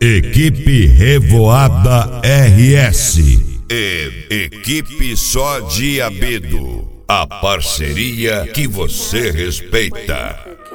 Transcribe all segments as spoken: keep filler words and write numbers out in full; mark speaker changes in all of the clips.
Speaker 1: Equipe Revoada R S e Equipe Só Diabedo, a parceria que você respeita.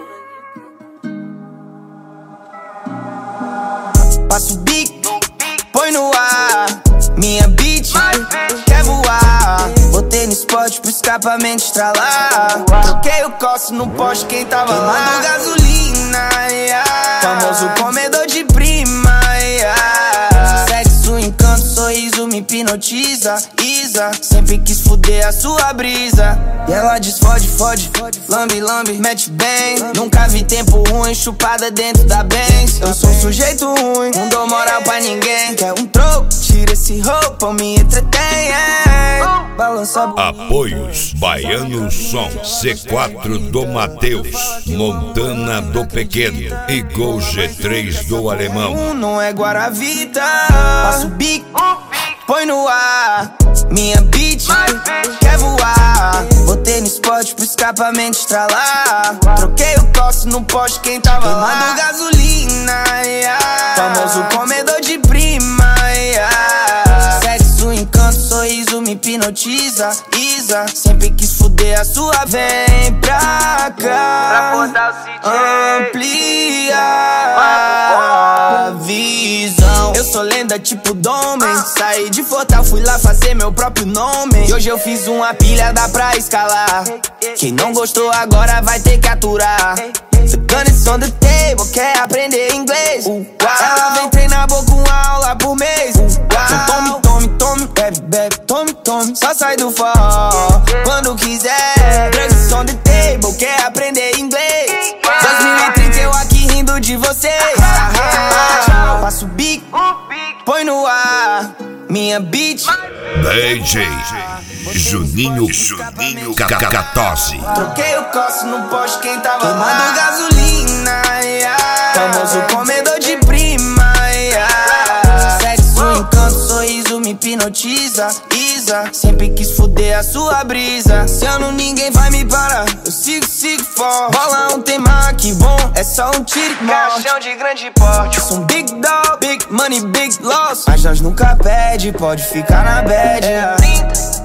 Speaker 2: Passa o bico, põe no ar, minha beat quer voar. Botei no spot pro escapamento estralar. Troquei o coço no poste, quem tava lá queimando gasolina, yeah. Famoso comedor de prima, yeah. Sexo, encanto, sorriso me hipnotiza. Isa, sempre quis fuder a sua brisa. E ela diz fode, fode, lambe, lambe, mete bem. Nunca vi tempo ruim, chupada dentro da Benz. Eu sou um sujeito ruim, não dou moral pra ninguém. Quer um troco, tira esse roupa, me entretém, yeah. Balança a...
Speaker 1: Apoios: Baiano Som, C quatro do Mateus, Montana do Pequeno e Gol G três do Alemão.
Speaker 2: Não é Guaravita. Passa o bico, põe no ar, minha beat quer voar. Botei no spot pro escapamento estralar. Troquei o coço no poste, quem tava lá queimando gasolina, yeah. Famoso comedor de prima, yeah. Sexo, encanto, sorriso me hipnotiza. Isa, sempre quis fuder a sua. Vem pra cá, amplia a visão. Eu sou lenda tipo Domen. Saí de Fortal, fui lá fazer meu próprio nome. E hoje eu fiz uma pilha, dá pra escalar. Quem não gostou agora vai ter que aturar. The gun is on the table, quer aprender inglês. Ela vem treinar boa com aula por mês. Então tome, tome, tome, bebe, bebe, tome, tome. Só sai do forró quando quiser. Drugs on the table, quer aprender inglês. dois mil e trinta eu aqui rindo de você. Passa o bico, põe no ar, minha beat
Speaker 1: D J Juninho Juninho Cacatose.
Speaker 2: Troquei o coço no poste, quem tava queimando gasolina, yeah. Famoso comedor de prima, yeah. Sexo, encanto, sorriso me hipnotiza. Isa, sempre quis fuder a sua brisa. Se eu não, ninguém vai me parar. Eu sigo, sigo forte. Bola um tema que bom, é só um tiro que morte. Caixão de grande porte. Eu sou um big dog, big money, big loss. Mas nós nunca perde, pode ficar na bad, yeah.